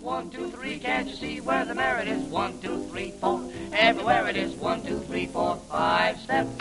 1, 2, 3, can't you see where the merit is? 1, 2, 3, 4, everywhere it is. 1, 2, 3, 4, 5, step